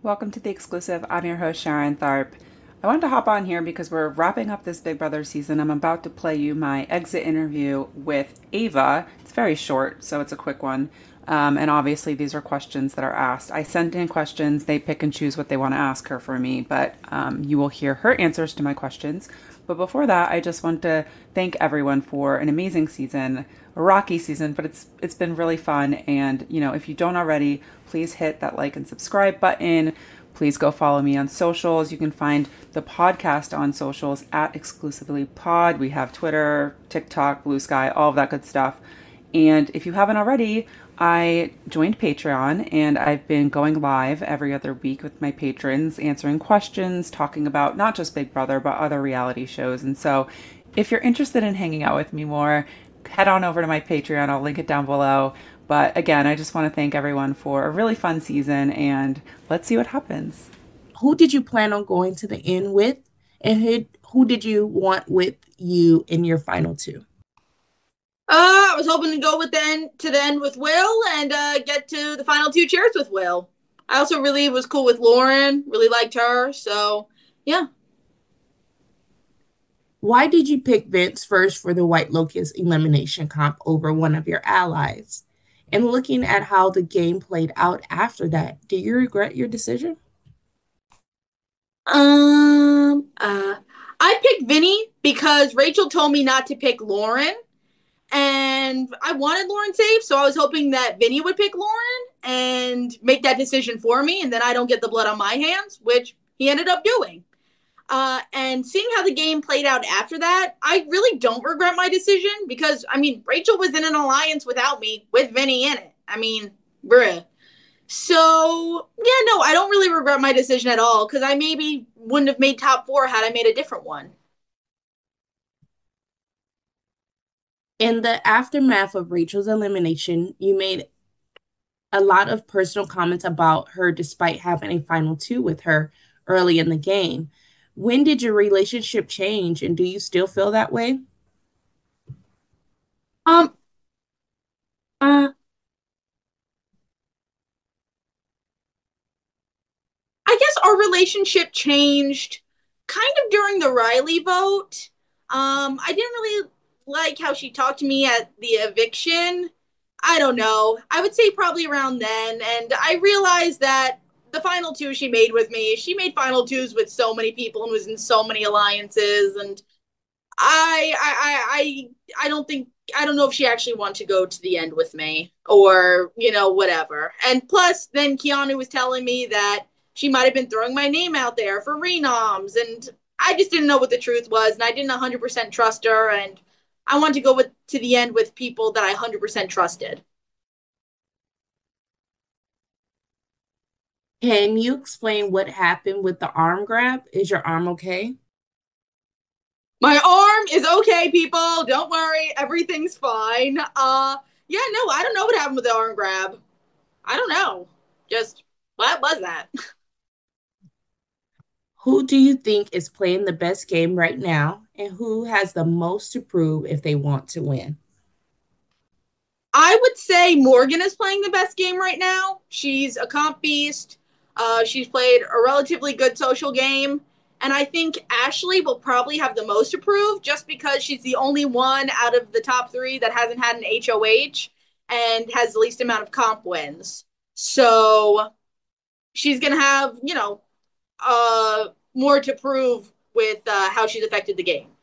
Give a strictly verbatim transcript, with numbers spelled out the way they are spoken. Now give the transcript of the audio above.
Welcome to the exclusive. I'm your host, Sharon Tharp. I wanted to hop on here because we're wrapping up this Big Brother season. I'm about to play you my exit interview with Ava. It's very short, so it's a quick one. Um, and obviously, these are questions that are asked. I sent in questions. They pick and choose what they want to ask her for me, but um, you will hear her answers to my questions. But before that, I just want to thank everyone for an amazing season, a rocky season, but it's it's been really fun. And you know, if you don't already, please hit that like and subscribe button. Please go follow me on socials. You can find the podcast on socials at Exclusively Pod. We have Twitter, TikTok, Blue Sky, all of that good stuff. And if you haven't already, I joined Patreon and I've been going live every other week with my patrons, answering questions, talking about not just Big Brother, but other reality shows. And so if you're interested in hanging out with me more, head on over to my Patreon. I'll link it down below. But again, I just want to thank everyone for a really fun season and let's see what happens. Who did you plan on going to the end with? And who, who did you want with you in your final two? Uh, I was hoping to go with the end to the end with Will and uh, get to the final two chairs with Will. I also really was cool with Lauren, really liked her. So, yeah. Why did you pick Vince first for the White Lotus elimination comp over one of your allies? And looking at how the game played out after that, do you regret your decision? Um, uh, I picked Vinny because Rachel told me not to pick Lauren, and I wanted Lauren safe, so I was hoping that Vinny would pick Lauren and make that decision for me, and then I don't get the blood on my hands, which he ended up doing. Uh, and seeing how the game played out after that, I really don't regret my decision because, I mean, Rachel was in an alliance without me with Vinny in it. I mean, bruh. So, yeah, no, I don't really regret my decision at all because I maybe wouldn't have made top four had I made a different one. In the aftermath of Rachel's elimination, you made a lot of personal comments about her despite having a final two with her early in the game. When did your relationship change and do you still feel that way? Um, uh, I guess our relationship changed kind of during the Riley vote. Um, I didn't really like how she talked to me at the eviction. I don't know. I would say probably around then. And I realized that the final two she made with me, she made final twos with so many people and was in so many alliances. And I, I, I, I, I don't think I don't know if she actually wanted to go to the end with me or you know whatever. And plus, then Keanu was telling me that she might have been throwing my name out there for renoms, and I just didn't know what the truth was, and I didn't one hundred percent trust her, and I wanted to go with to the end with people that I one hundred percent trusted. Can you explain what happened with the arm grab? Is your arm okay? My arm is okay, people. Don't worry, everything's fine. Uh, yeah, no, I don't know what happened with the arm grab. I don't know. Just what was that? Who do you think is playing the best game right now, and who has the most to prove if they want to win? I would say Morgan is playing the best game right now. She's a comp beast. Uh, she's played a relatively good social game. And I think Ashley will probably have the most to prove just because she's the only one out of the top three that hasn't had an H O H and has the least amount of comp wins. So she's going to have, you know, uh, more to prove with uh, how she's affected the game.